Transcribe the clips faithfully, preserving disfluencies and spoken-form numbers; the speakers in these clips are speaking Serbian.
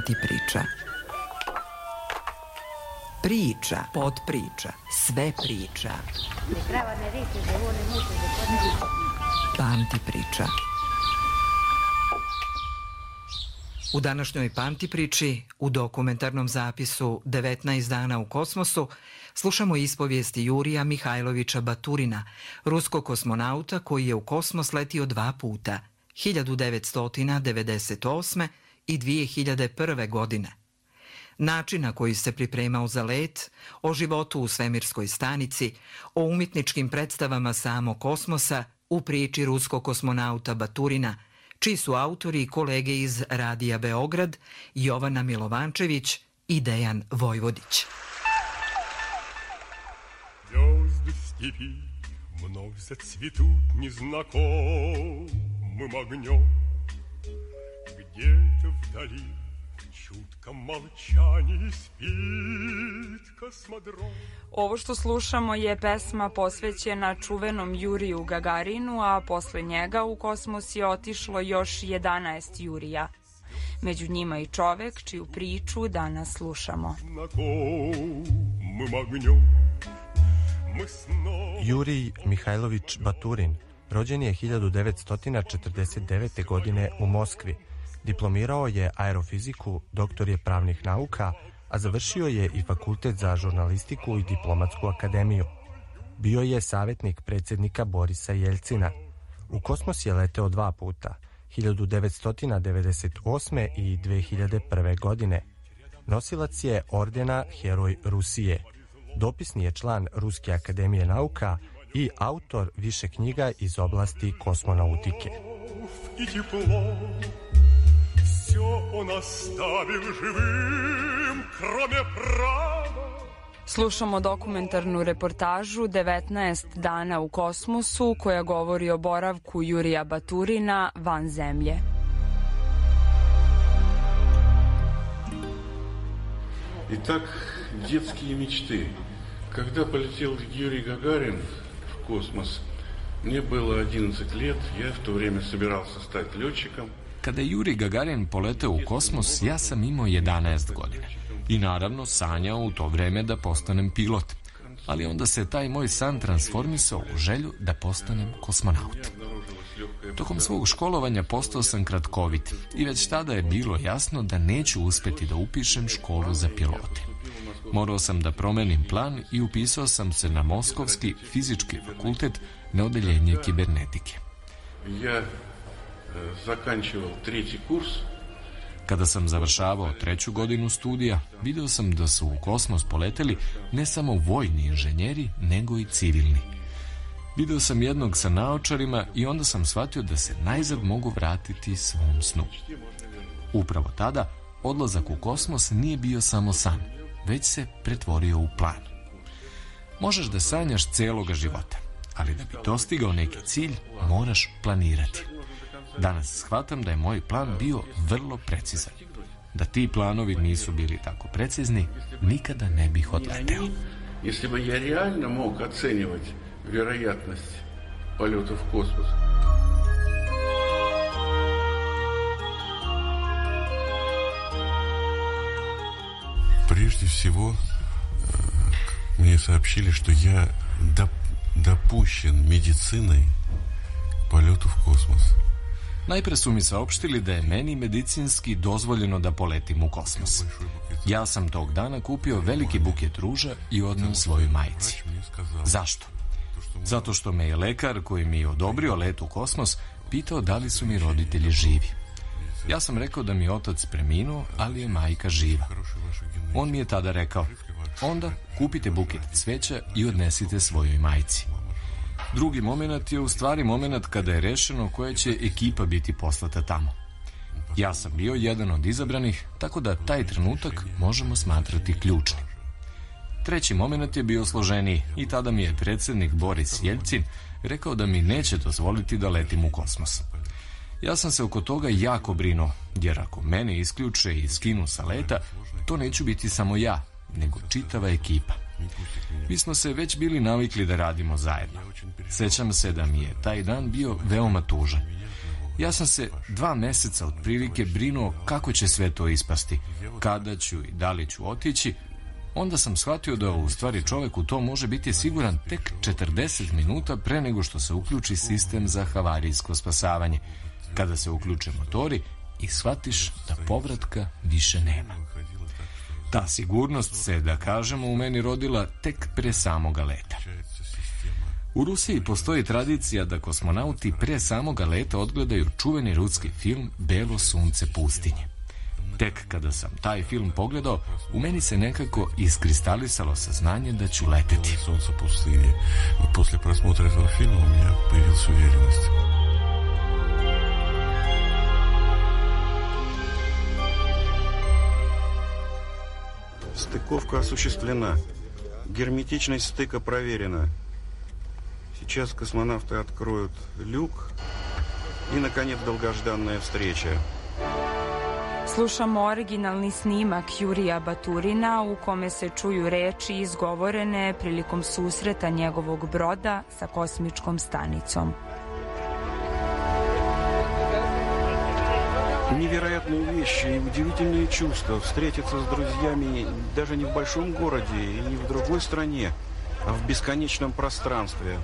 Pamti priča. Priča, podpriča, sve priča. Pamti priča. U današnjoj Pamti priči, u dokumentarnom zapisu devetnaest dana u kosmosu, slušamo ispovijesti Jurija Mihajlovića Baturina, ruskog kosmonauta koji je u kosmos letio dva puta, hiljadu devetsto devedeset osme i dve hiljade prve. godine. Način na koji se pripremao za let, o životu u svemirskoj stanici, o umjetničkim predstavama samog kosmosa u priči ruskog kosmonauta Baturina, čiji su autori i kolege iz Radija Beograd, Jovana Milovančević i Dejan Vojvodić. Звезды степи вновь зацветут незнакомым огнем. Где-то вдали в чутком молчании спит космодром. Ovo što slušamo je pesma posvećena čuvenom Juriju Gagarinu, a posle njega u kosmos je otišlo još jedanaest Jurija. Među njima i čovek čiju priču danas slušamo. Jurij Mihajlović Baturin rođen je hiljadu devetsto četrdeset devete. godine u Moskvi. Diplomirao je aerofiziku, doktor je pravnih nauka, a završio je i fakultet za žurnalistiku i diplomatsku akademiju. Bio je savjetnik predsjednika Borisa Jeljcina. U kosmos je leteo dva puta, hiljadu devetsto devedeset osme i dve hiljade prve. godine. Nosilac je ordena Heroj Rusije. Dopisni je član Ruske akademije nauka i autor više knjiga iz oblasti kosmonautike. Slušamo dokumentarnu reportažu devetnaest dana u kosmosu koja govori o boravku Jurija Baturina van zemlje. Итак, детские мечты. Когда полетел Юрий Гагарин в космос, мне было одиннадцать лет, я в то время собирался стать летчиком. Kada je Jurij Gagarin poleteo u kosmos, ja sam imao jedanaest godina. I naravno sanjao u to vreme da postanem pilot. Ali onda se taj moj san transformisao u želju da postanem kosmonaut. Tokom svog školovanja postao sam kratkovit i već tada je bilo jasno da neću uspeti da upišem školu za pilote. Morao sam da promenim plan i upisao sam se na Moskovski fizički fakultet na odeljenje kibernetike. Ja zakančivao treći kurs. Kada sam završavao treću godinu studija, video sam da su u kosmos poleteli ne samo vojni inženjeri, nego i civilni. Video sam jednog sa naočarima i onda sam shvatio da se najzad mogu vratiti svom snu. Upravo tada, odlazak u kosmos nije bio samo san, već se pretvorio u plan. Možeš da sanjaš celoga života, ali da bi dostigao neki cilj, moraš planirati. Danas shvatam da je moj plan bio vrlo precizan. Da ti planovi nisu bili tako precizni, nikada ne bih odleteo. Если бы я реально мог оценивать вероятность полета в космос. Прежде всего, мне сообщили, что я допущен медициной к полету в космос. Najpre su mi saopštili da je meni medicinski dozvoljeno da poletim u kosmos. Ja sam tog dana kupio veliki buket ruža i odneo svojoj majci. Zašto? Zato što me je lekar koji mi je odobrio let u kosmos pitao da li su mi roditelji živi. Ja sam rekao da mi je otac preminuo, ali je majka živa. On mi je tada rekao, onda kupite buket cveća i odnesite svojoj majci. Drugi moment je u stvari moment kada je rešeno koja će ekipa biti poslata tamo. Ja sam bio jedan od izabranih, tako da taj trenutak možemo smatrati ključnim. Treći moment je bio složeniji i tada mi je predsjednik Boris Jeljcin rekao da mi neće dozvoliti da letim u kosmos. Ja sam se oko toga jako brinuo, jer ako mene isključe i skinu sa leta, to neću biti samo ja, nego čitava ekipa. Mi smo se već bili navikli da radimo zajedno. Sećam se da mi je taj dan bio veoma tužan. Ja sam se dva meseca otprilike brinuo kako će sve to ispasti, kada ću i da li ću otići. Onda sam shvatio da u stvari čovek u to može biti siguran tek četrdeset minuta pre nego što se uključi sistem za havarijsko spasavanje, kada se uključe motori i shvatiš da povratka više nema. Ta sigurnost se, da kažemo, u meni rodila tek pre samoga leta. U Rusiji postoji tradicija da kosmonauti pre samoga leta odgledaju čuveni ruski film Belo sunce pustinje. Tek kada sam taj film pogledao, u meni se nekako iskristalisalo saznanje da ću leteti. Sunce pustinje. Posle prasmotra этого фильма у меня появилась уверенность. Стыковка осуществлена. Герметичность стыка проверена. Сейчас космонавты откроют люк. И, наконец, долгожданная встреча. Slušamo originalni snimak Jurija Baturina u kome se čuju reči izgovorene prilikom susreta njegovog broda sa kosmičkom stanicom. Невероятные вещи и удивительные чувства. Встретиться с друзьями даже не в большом городе и не в другой стране, а в бесконечном пространстве.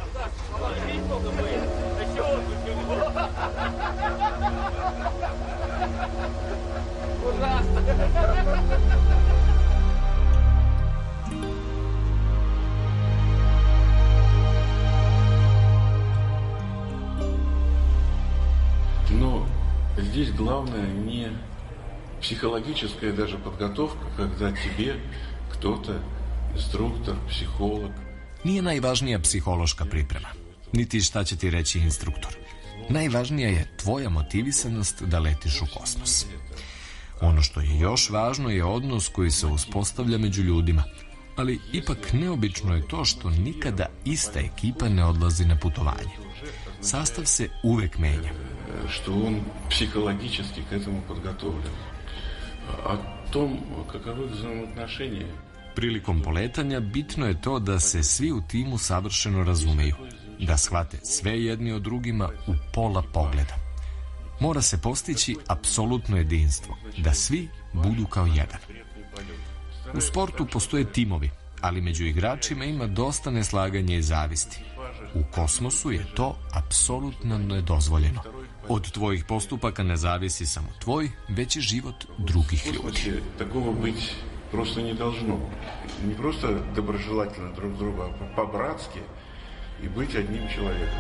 Но здесь главное не психологическая даже подготовка, когда тебе кто-то, инструктор, психолог. Nije najvažnija psihološka priprema, niti šta će ti reći instruktor. Najvažnija je tvoja motivisanost da letiš u kosmos. Ono što je još važno je odnos koji se uspostavlja među ljudima, ali ipak neobično je to što nikada ista ekipa ne odlazi na putovanje. Sastav se uvek menja. Что он психологически к этому подготовлен. О том, каковы взаимоотношения. Prilikom poletanja bitno je to da se svi u timu savršeno razumeju, da shvate sve jedni od drugima u pola pogleda. Mora se postići apsolutno jedinstvo, da svi budu kao jedan. U sportu postoje timovi, ali među igračima ima dosta neslaganja i zavisti. U kosmosu je to apsolutno nedozvoljeno. Od tvojih postupaka ne zavisi samo tvoj, već i život drugih ljudi. Такого быть просто не должно. Не просто доброжелательно друг другу, а по-братски и быть одним человеком.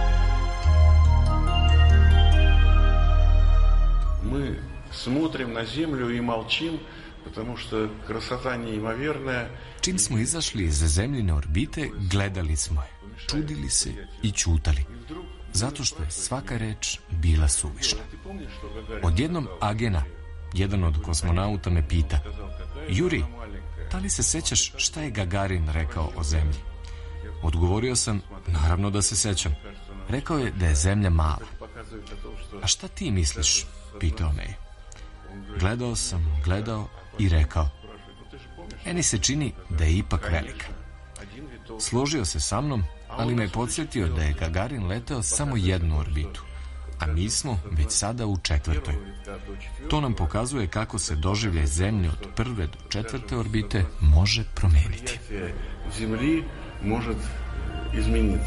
Мы смотрим на Землю и молчим, потому что красота неимоверная. Čim smo izašli iz zemljine orbite, gledali smo je, čudili se i ćutali, zato što je svaka reč bila suvišna. Odjednom Agena, jedan od kosmonauta, me pita: Juri, da li se sećaš šta je Gagarin rekao o zemlji? Odgovorio sam: naravno da se sećam. Rekao je da je zemlja mala. A šta ti misliš? Pitao me je. Gledao sam, gledao i rekao: meni se čini da je ipak velika. Složio se sa mnom, ali me je podsjetio da je Gagarin leteo samo jednu orbitu, a mi smo već sada u četvrtoj. To nam pokazuje kako se doživljaj Zemlje od prve do četvrte orbite može promeniti. Zemlji može izmeniti.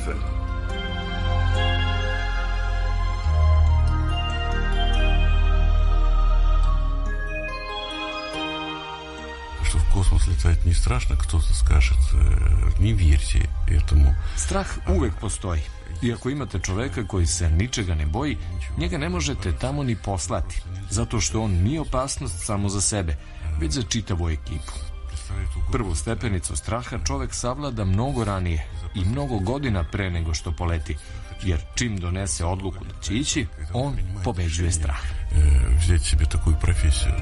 Что в космос летать не страшно, кто-то скажет, не верьте этому. Strah uvek postoji. I ako imate čoveka koji se ničega ne boji, njega ne možete tamo ni poslati, zato što on nije opasnost samo za sebe, već za čitavu ekipu. Prvu stepenicu straha čovek savlada mnogo ranije i mnogo godina pre nego što poleti, jer čim donese odluku da će ići, on pobeđuje strah. Взять себе такую профессию.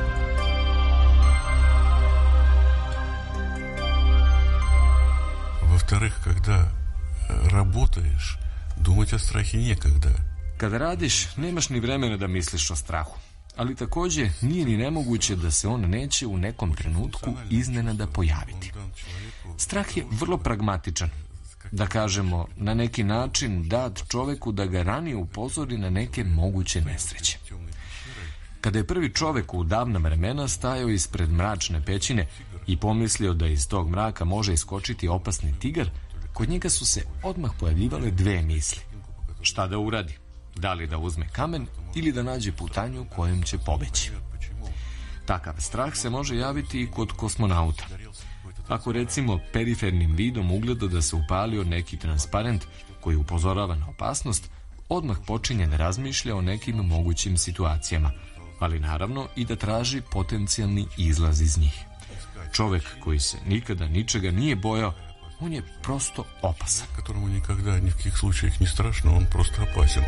Во-вторых, когда работаешь, думать о страхе некогда. Kada radiš, nemaš ni vremena da misliš o strahu, ali takođe nije ni nemoguće da se on neće u nekom trenutku iznenada pojaviti. Strah je vrlo pragmatičan. da kažemo, na neki način dat čoveku da ga ranije upozori na neke moguće nesreće. Kada je prvi čovek u davna vremena stajao ispred mračne pećine i pomislio da iz tog mraka može iskočiti opasni tigar, kod njega su se odmah pojavljivale dve misli. Šta da uradi? Da li da uzme kamen ili da nađe putanju kojom će pobeći? Takav strah se može javiti i kod kosmonauta. Ako recimo perifernim vidom ugleda da se upalio neki transparent koji upozorava na opasnost, odmah počinje da razmišlja o nekim mogućim situacijama, ali naravno i da traži potencijalni izlaz iz njih. Čovek koji se nikada ničega nije bojao, on je prosto opasan. Которому никогда ни в каких случаях не страшно, он просто опасен.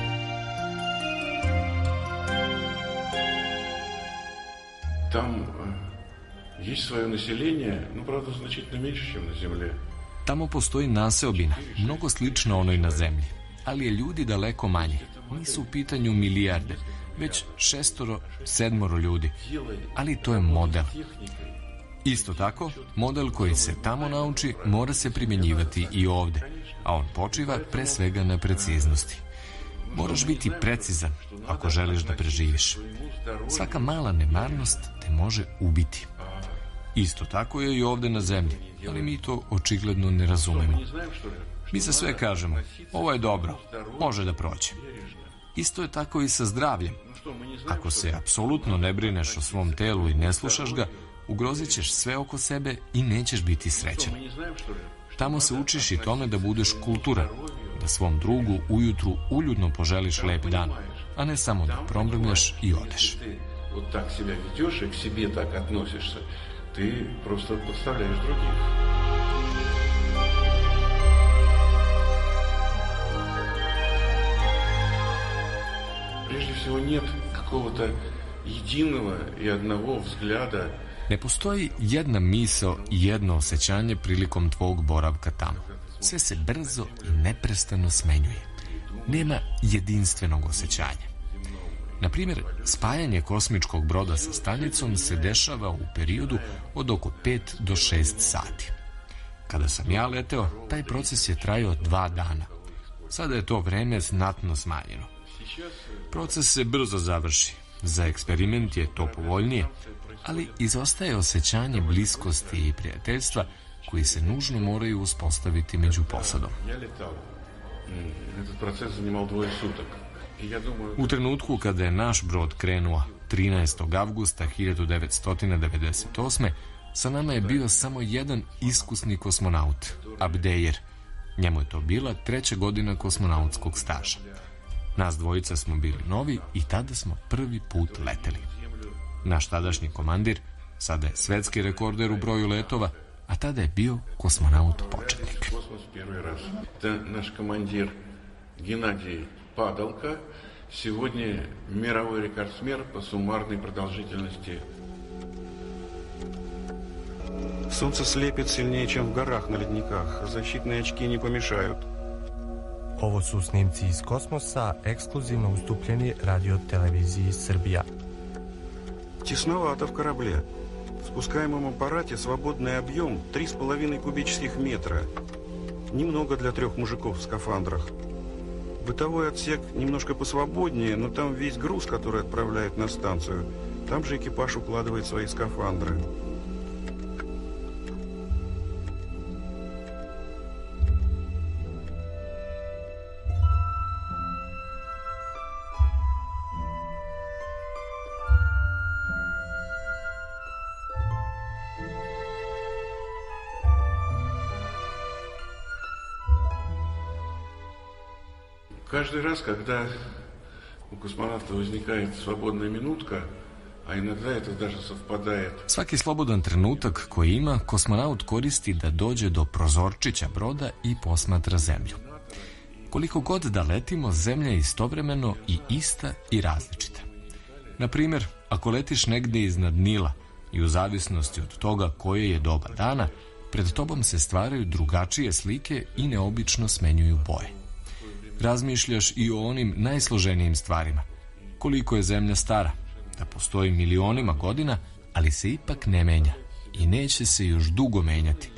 Там есть свое население, но, правда, значительно меньше, чем на Земле. Tamo postoji naseobina, mnogo slična onoj na zemlji, ali je ljudi daleko manje. Nisu u pitanju milijarde, već šestoro, sedmoro ljudi. Ali to je model. Isto tako, model koji se tamo nauči mora se primjenjivati i ovde, a on počiva pre svega na preciznosti. Moraš biti precizan ako želiš da preživiš. Svaka mala nemarnost te može ubiti. Isto tako je i ovde na zemlji, ali mi to očigledno ne razumemo. Mi za sve kažemo, ovo je dobro, može da prođe. Isto je tako i sa zdravljem. Ako se apsolutno ne brineš o svom telu i ne slušaš ga, ugrozit ćeš sve oko sebe i nećeš biti srećan. Tamo se učiš i tome da budeš kulturan, da svom drugu ujutru uljudno poželiš lep dan, a ne samo da promrmljaš i odeš. Вот так себя ведешь и к себе так относишься, ты просто подставляешь других. Прежде всего, нет какого-то единого и одного взгляда. Ne postoji jedna misao i jedno osjećanje prilikom tvog boravka tamo. Sve se brzo i neprestano smenjuje. Nema jedinstvenog osjećanja. Na primjer, spajanje kosmičkog broda sa stanicom se dešava u periodu od oko pet do šest sati. Kada sam ja leteo, taj proces je trajao dva dana. Sada je to vreme znatno smanjeno. Proces se brzo završi. Za eksperiment je to povoljnije, ali izostaje osjećanje bliskosti i prijateljstva koji se nužno moraju uspostaviti među posadom. U trenutku kada je naš brod krenuo trinaestog avgusta hiljadu devetsto devedeset osme. sa nama je bio samo jedan iskusni kosmonaut, Abdejer. Njemu je to bila treća godina kosmonautskog staža. Nas dvojica smo bili novi i tada smo prvi put leteli. Naš tadašnji komandir sada je svetski rekorder u broju letova, a tada je bio kosmonaut početnik. Naš komandir Геннадий Падалка сегодня мировой рекордсмен по суммарной продолжительности. Солнце слепит сильнее, чем в горах на ледниках. Защитные очки не помешают. Ovo su snimci iz kosmosa, ekskluzivno ustupljeni radio televiziji Srbija. Тесновато в корабле. В спускаемом аппарате свободный объем три с половиной кубических метра. Немного для трех мужиков в скафандрах. Бытовой отсек немножко посвободнее, но там весь груз, который отправляют на станцию. Там же экипаж укладывает свои скафандры. Каждый раз, когда у космонавта возникает свободная минутка, а иногда это даже совпадает. Svaki slobodan trenutak koji ima, kosmonaut koristi da dođe do prozorčića broda i posmatra zemlju. Koliko god da letimo, zemlja je istovremeno i ista i različita. Na primjer, ako letiš negde iznad Nila i u zavisnosti od toga koje je doba dana, pred tobom se stvaraju drugačije slike i neobično smenjuju boje. Razmišljaš i o onim najsloženijim stvarima. Koliko je zemlja stara, da postoji milionima godina, ali se ipak ne menja i neće se još dugo menjati.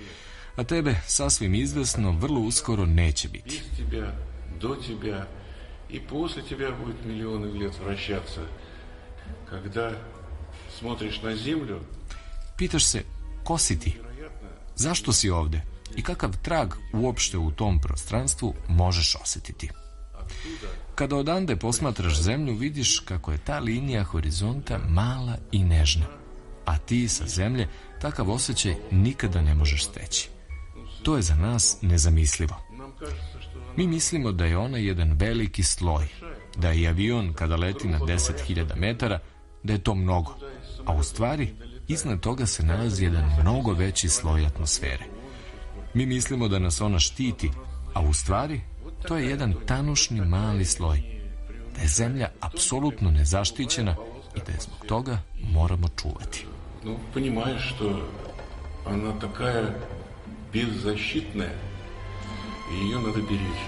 A tebe, sasvim izvesno, vrlo uskoro neće biti. Iz tebe, do tebe i posle tebe bude milijone let vraćаться. Kada смотришь na zemlju, pitaš se, ko si ti? Zašto si ovde? I kakav trag uopšte u tom prostranstvu možeš osjetiti? Kada odande posmatraš zemlju, vidiš kako je ta linija horizonta mala i nežna, a ti sa zemlje takav osjećaj nikada ne možeš steći. To je za nas nezamislivo. Mi mislimo da je ona jedan veliki sloj, da je avion kada leti na deset hiljada metara, da je to mnogo, a u stvari iznad toga se nalazi jedan mnogo veći sloj atmosfere. Mi mislimo da nas ona štiti, a u stvari to je jedan tanušni mali sloj, da je zemlja apsolutno nezaštićena i da je zbog toga moramo čuvati. Ну, понимаешь, что она такая беззащитная, и ее надо беречь.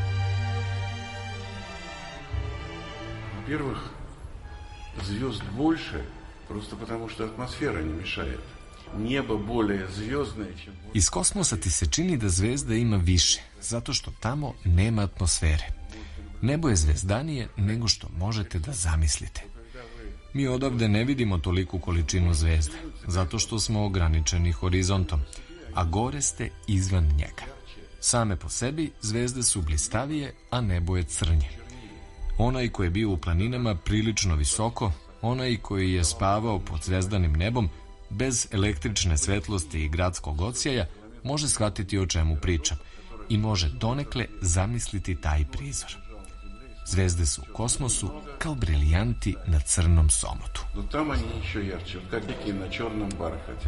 Во-первых, звезд больше, просто потому что атмосфера не мешает. Небо более звездное, чем... Iz kosmosa ti se čini da zvezda ima više, zato što tamo nema atmosfere. Nebo je zvezdanije nego što možete da zamislite. Mi odavde ne vidimo toliku količinu zvezda, zato što smo ograničeni horizontom, a gore ste izvan njega. Same po sebi zvezde su blistavije, a nebo je crnje. Onaj koji je bio u planinama prilično visoko, onaj koji je spavao pod zvezdanim nebom, bez električne svetlosti i gradskog odsjaja, može shvatiti o čemu pričam i može donekle zamisliti taj prizor. Zvezde su u kosmosu kao briljanti na crnom somotu. No tamo они еще ярче, как дикие на черном бархате.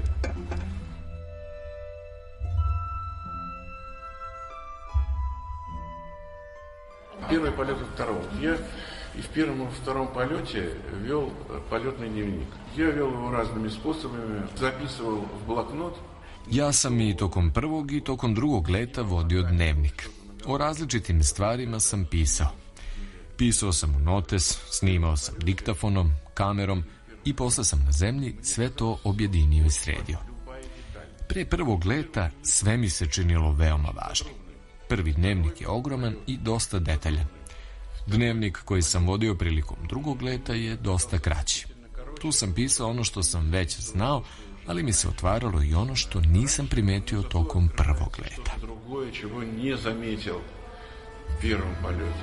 Первый полет и второй. Я и в первом, и во втором полете вел полетный дневник. Я вел его разными способами, записывал в блокнот. Ja sam i tokom prvog i tokom drugog leta vodio dnevnik. O različitim stvarima sam pisao. Pisao sam u notes, snimao sam diktafonom, kamerom i posle sam na zemlji sve to objedinio i sredio. Pre prvog leta sve mi se činilo veoma važnim. Prvi dnevnik je ogroman i dosta detaljan. Dnevnik koji sam vodio prilikom drugog leta je dosta kraći. Tu sam pisao ono što sam već znao, ali mi se otvaralo i ono što nisam primetio tokom prvog leta. Другое, чего не заметил в первом полете.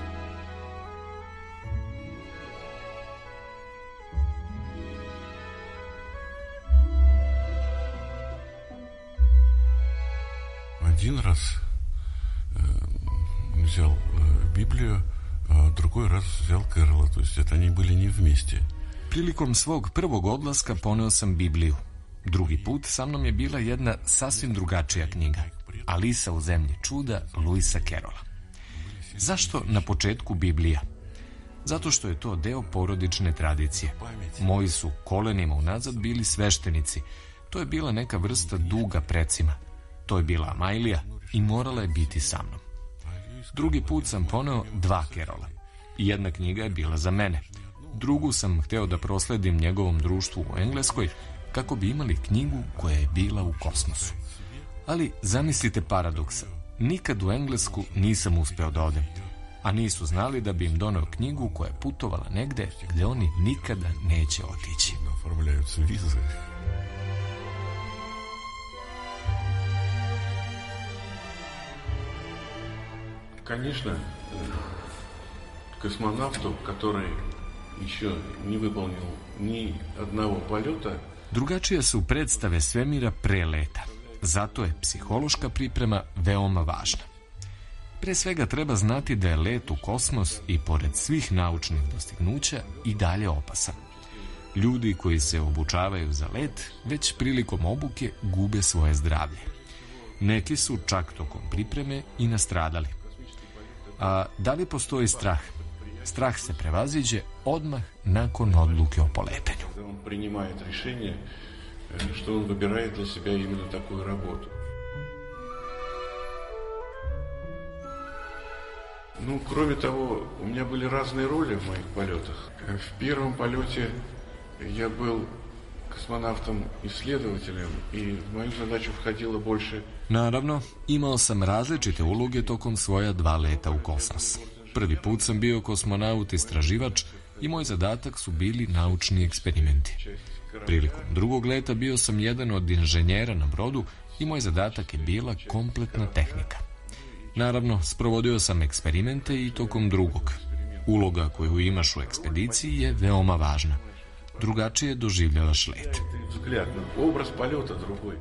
Один раз э, взял э, Библию, а другой раз взял Кэрола. То есть это они были не вместе. Prilikom svog prvog odlaska poneo sam Bibliju. Drugi put sa mnom je bila jedna sasvim drugačija knjiga, Alisa u zemlji čuda Lewisa Carrolla. Zašto na početku Biblija? Zato što je to deo porodične tradicije. Moji su kolenima unazad bili sveštenici. To je bila neka vrsta duga precima. To je bila Amajlija i morala je biti sa mnom. Drugi put sam poneo dva Carrolla. Jedna knjiga je bila za mene. Drugu sam hteo da prosledim njegovom društvu u Engleskoj kako bi imali knjigu koja je bila u kosmosu. Ali zamislite paradoksa. Nikad u Englesku nisam uspeo da odem, a nisu znali da bi im doneo knjigu koja je putovala negde gde oni nikada neće otići. Конечно, космонавту, который еще не выполнил ни одного полета. Drugačije su predstave svemira pre leta. Zato je psihološka priprema veoma važna. Pre svega treba znati da je let u kosmos i pored svih naučnih dostignuća i dalje opasan. Ljudi koji se obučavaju za let već prilikom obuke gube svoje zdravlje. Neki su čak tokom pripreme i nastradali. A da li postoji strah? Strah se prevaziđe odmah nakon odluke o poletanju. On принимает решение, что он выбирает для себя именно такую работу. Ну, кроме того, у меня были разные роли в моих полетах. В первом полете я был kosmonautom-исследователем i v moju zadaću vhodilo больше. Naravno, imao sam različite uloge tokom svoja dva leta u kosmos. Prvi put sam bio kosmonaut-istraživač i moj zadatak su bili naučni eksperimenti. Prilikom drugog leta bio sam jedan od inženjera na brodu i moj zadatak je bila kompletna tehnika. Naravno, sprovodio sam eksperimente i tokom drugog. Uloga koju imaš u ekspediciji je veoma važna. Drugačije doživljavaš let. Obraz poljeta drugoj.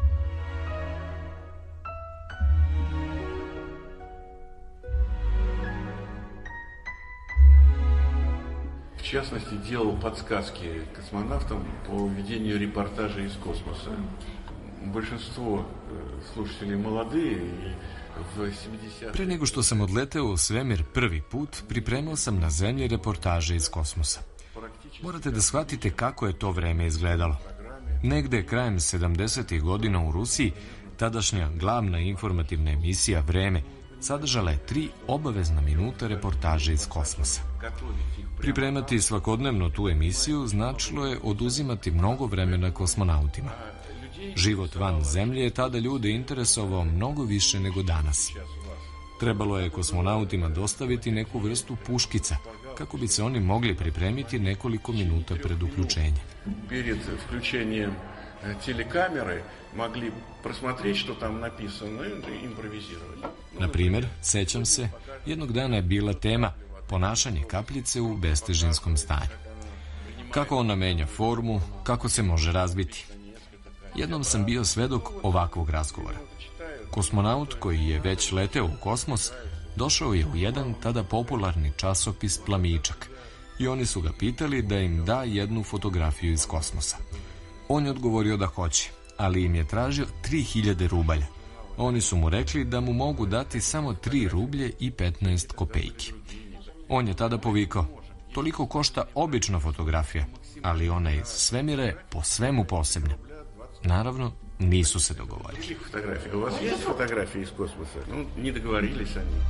В частности, делал подсказки космонавтам по ведению репортажей из космоса. Большинство слушателей молодые и в sedamdesetim Pre nego što sam odleteo u svemir prvi put, pripremao sam na zemlji reportaže iz kosmosa. Morate da shvatite kako je to vreme izgledalo. Negde krajem sedamdesetih godina u Rusiji, tadašnja glavna informativna emisija Vreme sadržala je tri obavezna minuta reportaže iz kosmosa. Pripremati svakodnevno tu emisiju značilo je oduzimati mnogo vremena kosmonautima. Život van zemlje je tada ljude interesovao mnogo više nego danas. Trebalo je kosmonautima dostaviti neku vrstu puškica, kako bi se oni mogli pripremiti nekoliko minuta pred uključenjem. Перед включением телекамеры могли просмотреть, что там написано, и импровизировать. Na primjer, sećam se, jednog dana je bila tema ponašanje kapljice u bestežinskom stanju. Kako ona menja formu, kako se može razbiti. Jednom sam bio svedok ovakvog razgovora. Kosmonaut koji je već leteo u kosmos došao je u jedan tada popularni časopis Plamičak i oni su ga pitali da im da jednu fotografiju iz kosmosa. On je odgovorio da hoće, ali im je tražio tri hiljade rubalja. Oni su mu rekli da mu mogu dati samo tri rublje i petnaest kopejki. On je tada povikao, toliko košta obična fotografija, ali ona iz svemira je po svemu posebna. Naravno, nisu se dogovorili. Fotografije. U vas je fotografije iz kosmosa? No, не договорились они.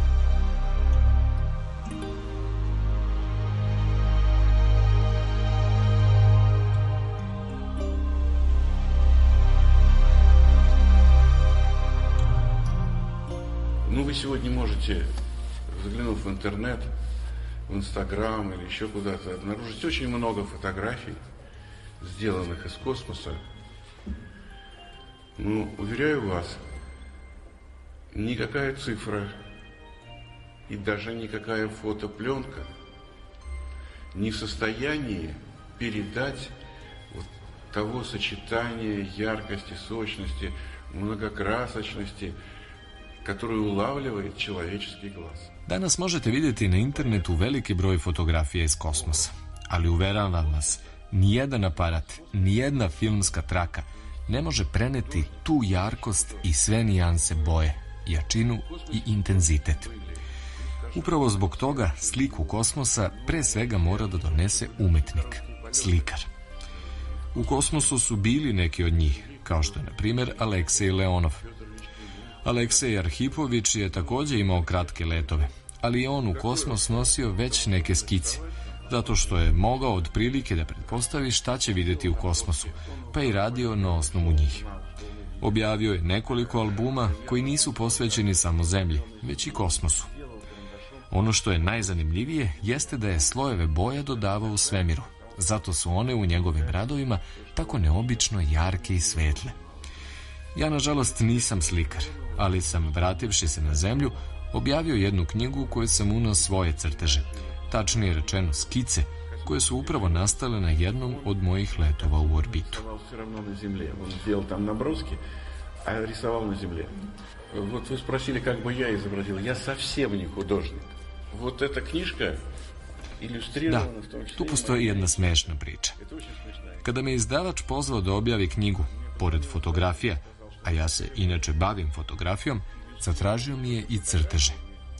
Ну, вы сегодня можете, заглянув в интернет, в Инстаграм или еще куда-то, обнаружить очень много фотографий, сделанных из космоса. Ну, уверяю вас, никакая цифра и даже никакая фотопленка не в состоянии передать вот того сочетания яркости, сочности, многокрасочности, которую улавливает человеческий глаз. Danas možete vidjeti na internetu veliki broj fotografija iz kosmosa, ali uveravam vas, nijedan aparat, nijedna filmska traka ne može preneti tu jarkost i sve nijanse boje, jačinu i intenzitet. Upravo zbog toga sliku kosmosa pre svega mora da donese umetnik, slikar. U kosmosu su bili neki od njih, kao što je na primjer Aleksej Leonov. Aleksej Arhipović je također imao kratke letove, ali je on u kosmos nosio već neke skice, zato što je mogao otprilike da pretpostavi šta će vidjeti u kosmosu, pa i radio na osnovu njih. Objavio je nekoliko albuma koji nisu posvećeni samo zemlji, već i kosmosu. Ono što je najzanimljivije jeste da je slojeve boja dodavao u svemiru, zato su one u njegovim radovima tako neobično jarke i svetle. Ja, nažalost, nisam slikar, ali sam, vrativši se na zemlju, objavio jednu knjigu u kojoj sam uneo svoje crteže, tačnije rečeno skice, koje su upravo nastale na jednom od mojih letova u orbitu. Он сделал там наброски, а рисовал на земле. Вот вы спросили, как бы я изобразил. Я совсем не художник. Вот эта книжка иллюстрирована в том числе. Tu postoji jedna smešna priča. Kada me izdavač pozvao da objavi knjigu, pored fotografija, a ja se inače bavim fotografijom, zatražio mi je i crteže.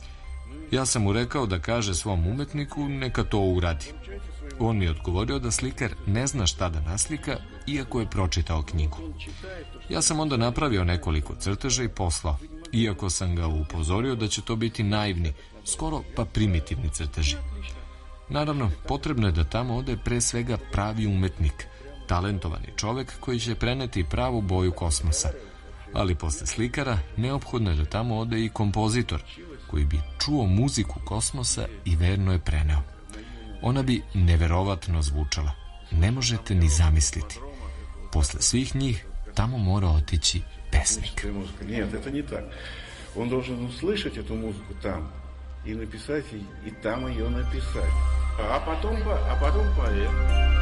Ja sam mu rekao da kaže svom umetniku neka to uradi. On mi je odgovorio da slikar ne zna šta da naslika, iako je pročitao knjigu. Ja sam onda napravio nekoliko crteža i poslao, iako sam ga upozorio da će to biti naivni, skoro pa primitivni crteži. Naravno, potrebno je da tamo ode pre svega pravi umetnik, talentovani čovek koji će preneti pravu boju kosmosa. Ali posle slikara neophodno je da tamo ode i kompozitor koji bi čuo muziku kosmosa i verno je preneo. Ona bi neverovatno zvučala. Ne možete ni zamisliti. Posle svih njih tamo mora otići pesnik. Нет, это не так. Он должен услышать эту музыку там и написать, и там ее написать. А потом, а потом поэт.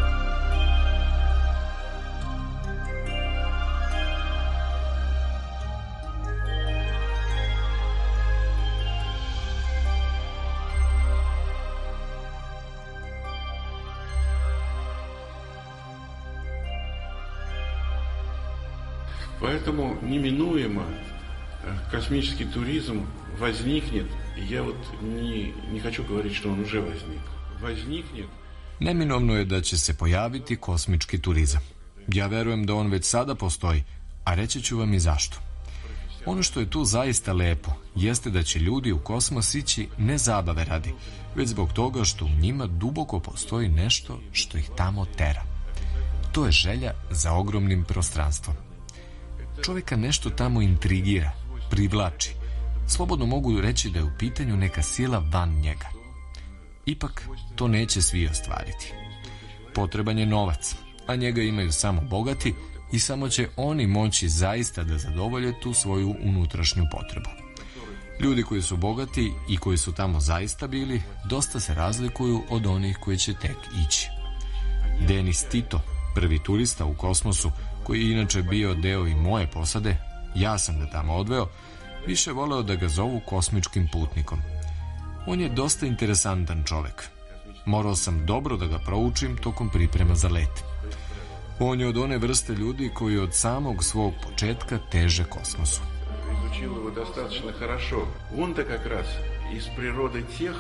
Поэтому неминуемо космический туризм возникнет. Я вот не, не хочу говорить, что он уже возник. Возникнет. Neminovno je da će se pojaviti kosmički turizam. Ja verujem da on već sada postoji, a reći ću vam i zašto. Ono što je tu zaista lepo jeste da će ljudi u kosmos ići ne zabave radi, već zbog toga što u njima duboko postoji nešto što ih tamo tera. To je želja za ogromnim prostranstvom. Čovjeka nešto tamo intrigira, privlači. Slobodno mogu reći da je u pitanju neka sila van njega. Ipak, to neće svi ostvariti. Potreban je novac, a njega imaju samo bogati i samo će oni moći zaista da zadovolje tu svoju unutrašnju potrebu. Ljudi koji su bogati i koji su tamo zaista bili, dosta se razlikuju od onih koji će tek ići. Denis Tito, prvi turista u kosmosu, koji je inače bio deo i moje posade, ja sam ga tamo odveo, više voleo da ga zovu kosmičkim putnikom. On je dosta interesantan čovek. Morao sam dobro da ga proučim tokom priprema za let. On je od one vrste ljudi koji od samog svog početka teže kosmosu. Изучил его достаточно хорошо. Он-то как раз из природы тех,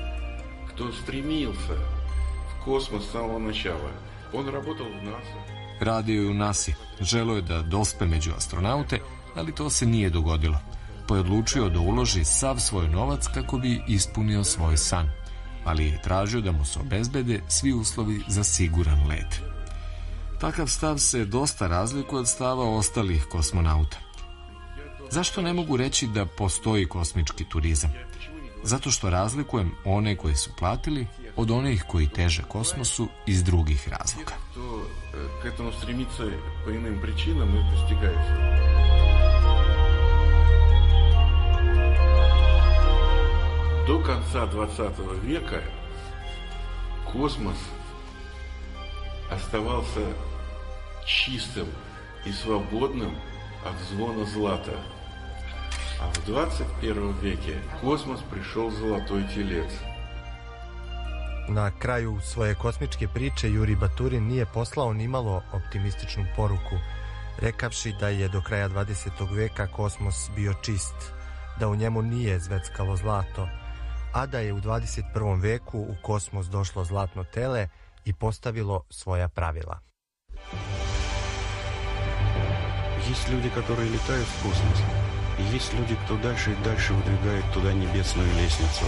кто стремился в космос с самого начала. Он работал в НАСА. Radio je u nasi, želeo je da dospe među astronaute, ali to se nije dogodilo, pa je odlučio da uloži sav svoj novac kako bi ispunio svoj san, ali je tražio da mu se obezbede svi uslovi za siguran let. Takav stav se dosta razlikuje od stava ostalih kosmonauta. Zašto ne mogu reći da postoji kosmički turizam? Zato što razlikujem one koji su platili od onih koji teže kosmosu iz drugih razloga. К этому стремиться по иным причинам и достигается. До конца двадцатого века космос оставался чистым и свободным от звона злата. А в двадцать первом веке в космос пришел золотой телец. Na kraju svoje kosmičke priče Jurij Baturin nije poslao nimalo optimističnu poruku, rekavši da je do kraja dvadesetog veka kosmos bio čist, da u njemu nije zveckalo zlato, a da je u dvadeset prvom veku u kosmos došlo zlatno tele i postavilo svoja pravila. Есть люди, которые летают в космос, и есть люди, кто дальше и дальше выдвигает туда небесную лестницу.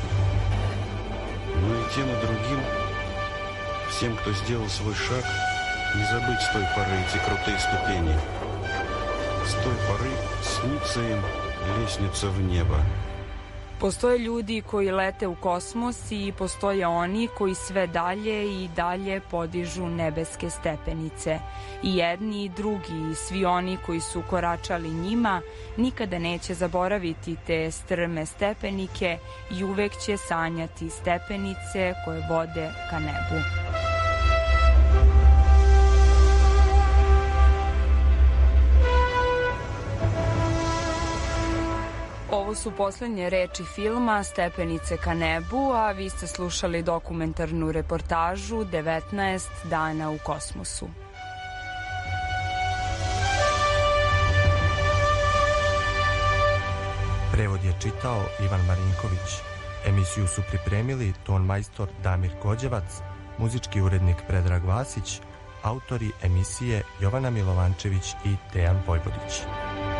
Но и тем и другим, всем, кто сделал свой шаг, не забыть с той поры эти крутые ступени. С той поры снится им лестница в небо. Postoje ljudi koji lete u kosmos i postoje oni koji sve dalje i dalje podižu nebeske stepenice. I jedni i drugi i svi oni koji su koračali njima nikada neće zaboraviti te strme stepenike i uvek će sanjati stepenice koje vode ka nebu. Ovo su poslednje reči filma Stepenice ka nebu, a vi ste slušali dokumentarnu reportažu devetnaest dana u kosmosu. Prevod je čitao Ivan Marinković. Emisiju su pripremili ton majstor Damir Gođevac, muzički urednik Predrag Vasić, autori emisije Jovana Milovančević i Dejan Vojvodić.